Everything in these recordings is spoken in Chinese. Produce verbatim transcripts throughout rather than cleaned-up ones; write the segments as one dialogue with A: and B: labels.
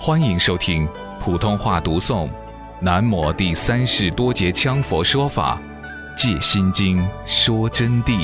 A: 欢迎收听普通话读诵南摩第三世多杰羌佛说法戒心经说真谛。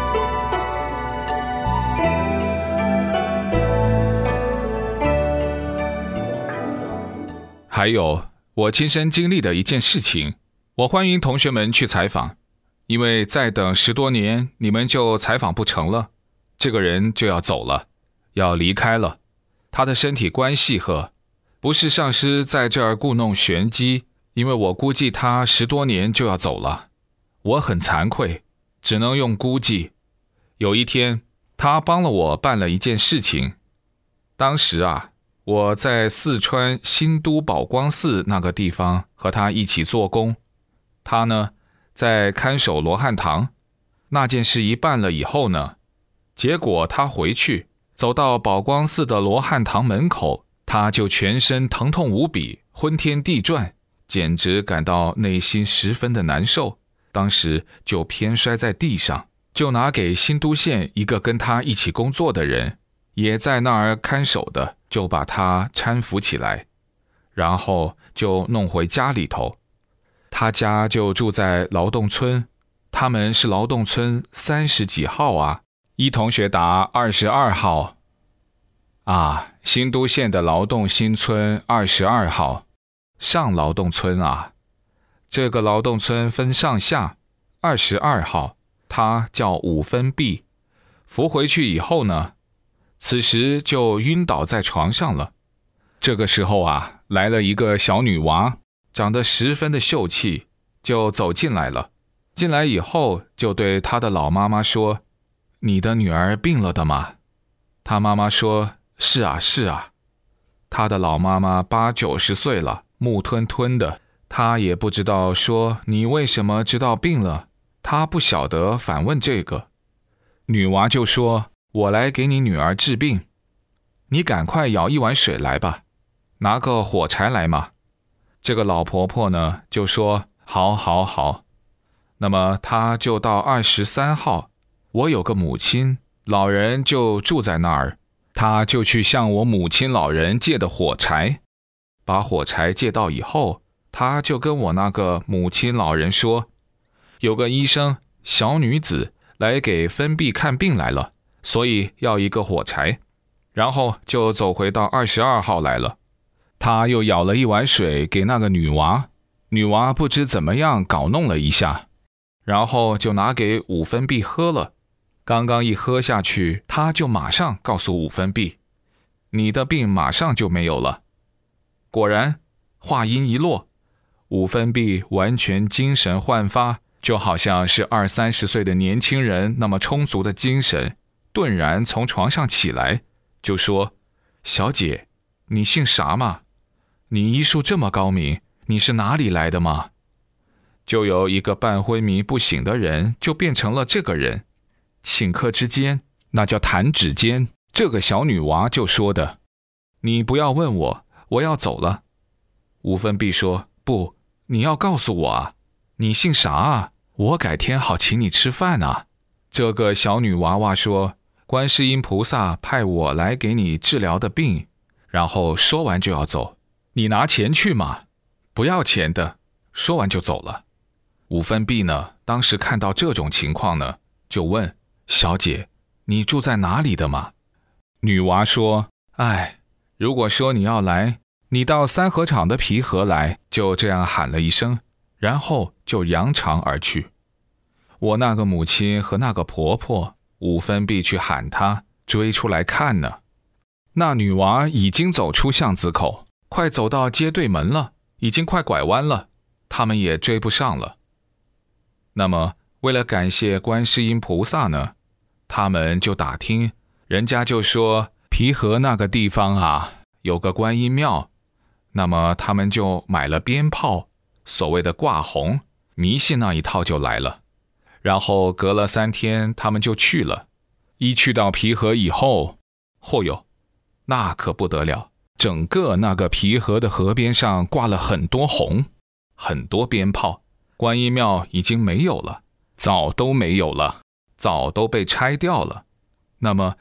A: 还有我亲身经历的一件事情，我欢迎同学们去采访，因为再等十多年你们就采访不成了，这个人就要走了，要离开了。他的身体关系和不是上师在这儿故弄玄机，因为我估计他十多年就要走了，我很惭愧，只能用估计。有一天他帮了我办了一件事情，当时啊我在四川新都宝光寺那个地方和他一起做工，他呢在看守罗汉堂。那件事一办了以后呢，结果他回去走到宝光寺的罗汉堂门口，他就全身疼痛无比，昏天地转，简直感到内心十分的难受，当时就偏摔在地上，就拿给新都县一个跟他一起工作的人，也在那儿看守的，就把他搀扶起来，然后就弄回家里头。他家就住在劳动村，他们是劳动村三十几号啊？一同学答二十二号。啊，新都县的劳动新村二十二号，上劳动村啊。这个劳动村分上下，二十二号，他叫五分壁。扶回去以后呢，此时就晕倒在床上了。这个时候啊，来了一个小女娃，长得十分的秀气，就走进来了。进来以后就对他的老妈妈说，你的女儿病了的吗？他妈妈说，是啊是啊。他的老妈妈八九十岁了，木吞吞的，他也不知道说你为什么知道病了，他不晓得反问这个。女娃就说，我来给你女儿治病，你赶快舀一碗水来吧，拿个火柴来嘛。这个老婆婆呢就说，好好好。那么她就到二十三号，我有个母亲老人就住在那儿，他就去向我母亲老人借的火柴，把火柴借到以后，他就跟我那个母亲老人说，有个医生小女子来给分壁看病来了，所以要一个火柴，然后就走回到二十二号来了。他又舀了一碗水给那个女娃，女娃不知怎么样搞弄了一下，然后就拿给五分壁喝了。刚刚一喝下去，他就马上告诉五分壁，你的病马上就没有了。果然话音一落，五分壁完全精神焕发，就好像是二三十岁的年轻人那么充足的精神，顿然从床上起来，就说，小姐，你姓啥嘛？你医术这么高明，你是哪里来的吗？就有一个半昏迷不醒的人就变成了这个人。顷刻之间，那叫弹指间，这个小女娃就说的，你不要问我，我要走了。五分壁说，不，你要告诉我啊，你姓啥啊？我改天好请你吃饭啊。这个小女娃娃说，观世音菩萨派我来给你治疗的病，然后说完就要走，你拿钱去嘛？不要钱的，说完就走了。五分壁呢，当时看到这种情况呢，就问，小姐，你住在哪里的吗？女娃说，哎，如果说你要来，你到三合场的皮河来，就这样喊了一声，然后就扬长而去。我那个母亲和那个婆婆，五分壁去喊她，追出来看呢。那女娃已经走出巷子口，快走到街对门了，已经快拐弯了，他们也追不上了。那么为了感谢观世音菩萨呢，他们就打听，人家就说皮河那个地方啊有个观音庙，那么他们就买了鞭炮，所谓的挂红，迷信那一套就来了。然后隔了三天他们就去了，一去到皮河以后，嚯哟，那可不得了，整个那个皮河的河边上挂了很多红，很多鞭炮，观音庙已经没有了，早都没有了，早都被拆掉了。那么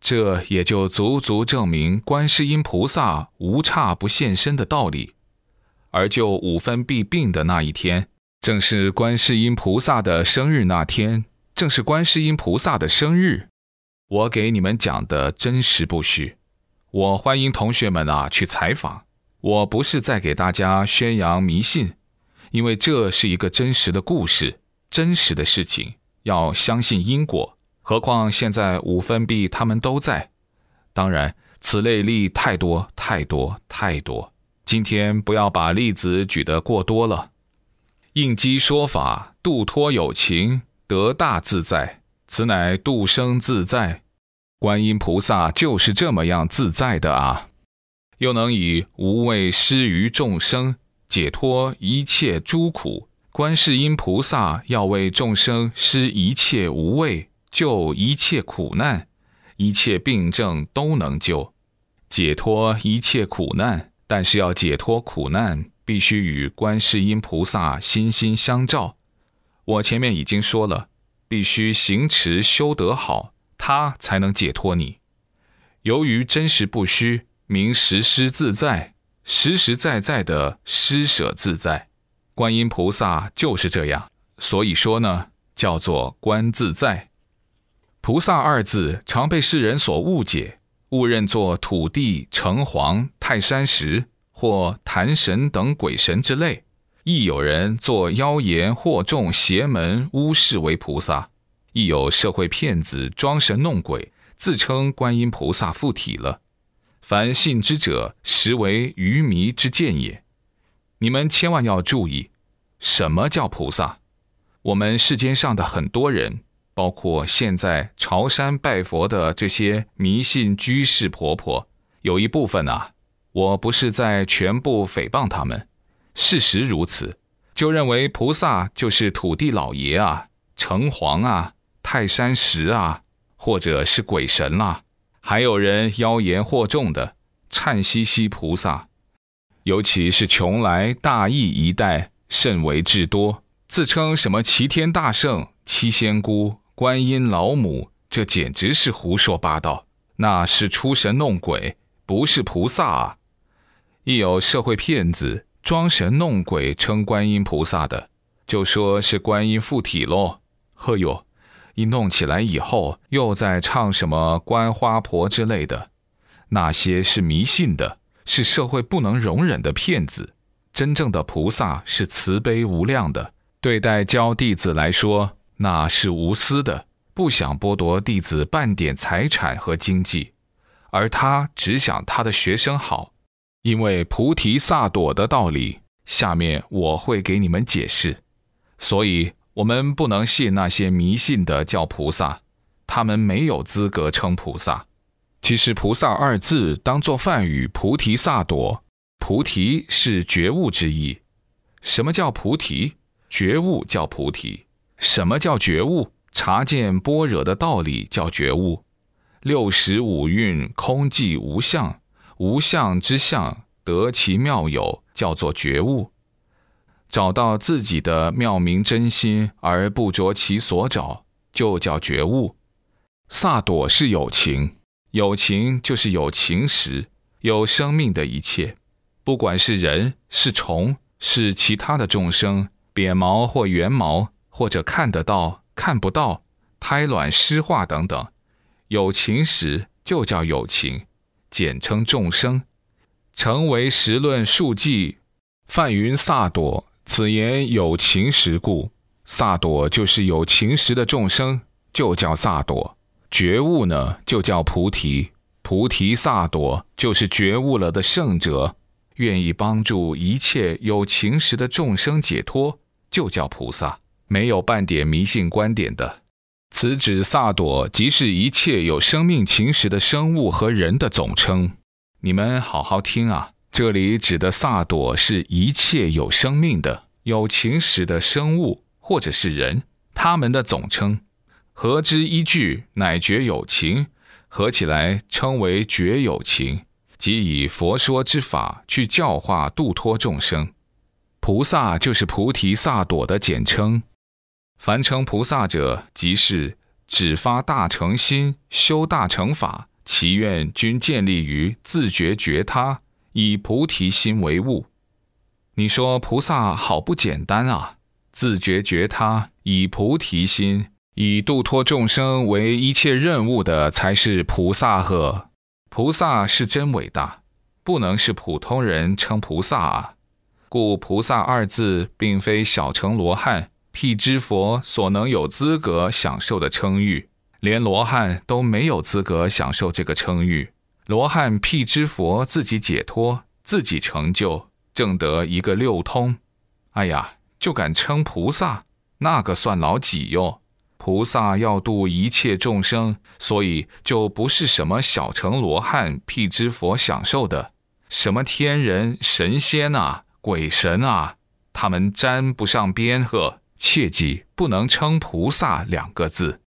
A: 这也就足足证明观世音菩萨无刹不现身的道理。而就五分必并的那一天，正是观世音菩萨的生日那天，正是观世音菩萨的生日。我给你们讲的真实不虚，我欢迎同学们啊去采访。我不是在给大家宣扬迷信，因为这是一个真实的故事，真实的事情，要相信因果。何况现在五分币他们都在，当然此类例太多太多太多，今天不要把例子举得过多了。应机说法，度脱有情，得大自在，此乃度生自在。观音菩萨就是这么样自在的啊，又能以无畏施于众生，解脱一切诸苦。观世音菩萨要为众生施一切无畏，救一切苦难，一切病症都能救，解脱一切苦难。但是要解脱苦难，必须与观世音菩萨心心相照。我前面已经说了，必须行持修得好，他才能解脱你。由于真实不虚，名实施自在，实实在在的施舍自在。观音菩萨就是这样，所以说呢，叫做观自在。菩萨二字常被世人所误解，误认作土地、城隍、泰山石或坛神等鬼神之类，亦有人作妖言惑众邪门巫事为菩萨，亦有社会骗子装神弄鬼，自称观音菩萨附体了。凡信之者，实为愚迷之见也。你们千万要注意，什么叫菩萨？我们世间上的很多人，包括现在朝山拜佛的这些迷信居士婆婆，有一部分啊，我不是在全部诽谤他们，事实如此，就认为菩萨就是土地老爷啊、城隍啊、泰山石啊，或者是鬼神啦、啊。还有人妖言惑众的忏兮兮菩萨，尤其是邛崃大邑一带甚为至多，自称什么齐天大圣、七仙姑、观音老母，这简直是胡说八道，那是出神弄鬼，不是菩萨啊。亦有社会骗子装神弄鬼称观音菩萨的，就说是观音附体咯。呵哟，一弄起来以后，又在唱什么观花婆之类的，那些是迷信的，是社会不能容忍的骗子。真正的菩萨是慈悲无量的，对待教弟子来说，那是无私的，不想剥夺弟子半点财产和经济，而他只想他的学生好。因为菩提萨埵的道理，下面我会给你们解释。所以我们不能信那些迷信的叫菩萨，他们没有资格称菩萨。其实菩萨二字当作梵语菩提萨埵，菩提是觉悟之意。什么叫菩提？觉悟叫菩提。什么叫觉悟？察见般若的道理叫觉悟。六识五蕴空寂无相，无相之相得其妙有，叫做觉悟。找到自己的妙明真心而不着其所找，就叫觉悟。萨埵是有情，有情就是有情识，有生命的一切，不管是人是虫是其他的众生，扁毛或圆毛，或者看得到看不到，胎卵湿化等等，有情识就叫有情，简称众生。成为时论数记，梵云萨埵，此言有情识故。萨埵就是有情识的众生，就叫萨埵。觉悟呢，就叫菩提。菩提萨埵就是觉悟了的圣者，愿意帮助一切有情识的众生解脱，就叫菩萨。没有半点迷信观点的。此指萨埵即是一切有生命情识的生物和人的总称。你们好好听啊，这里指的萨埵是一切有生命的、有情识的生物或者是人，他们的总称。合之一句，乃觉有情，合起来称为觉有情，即以佛说之法去教化度脱众生。菩萨就是菩提萨埵的简称。凡称菩萨者，即是只发大乘心，修大乘法， 其愿均建立于自觉觉他，以菩提心为物。你说菩萨好不简单啊，自觉觉他，以菩提心，以度脱众生为一切任务的才是菩萨呵。菩萨是真伟大，不能是普通人称菩萨啊。故菩萨二字并非小乘罗汉、辟支佛所能有资格享受的称誉，连罗汉都没有资格享受这个称誉。罗汉、辟支佛自己解脱，自己成就，证得一个六通，哎呀，就敢称菩萨，那个算老几哟。菩萨要度一切众生，所以就不是什么小乘罗汉、辟支佛享受的，什么天人、神仙啊、鬼神啊，他们沾不上边呵，切记不能称菩萨两个字。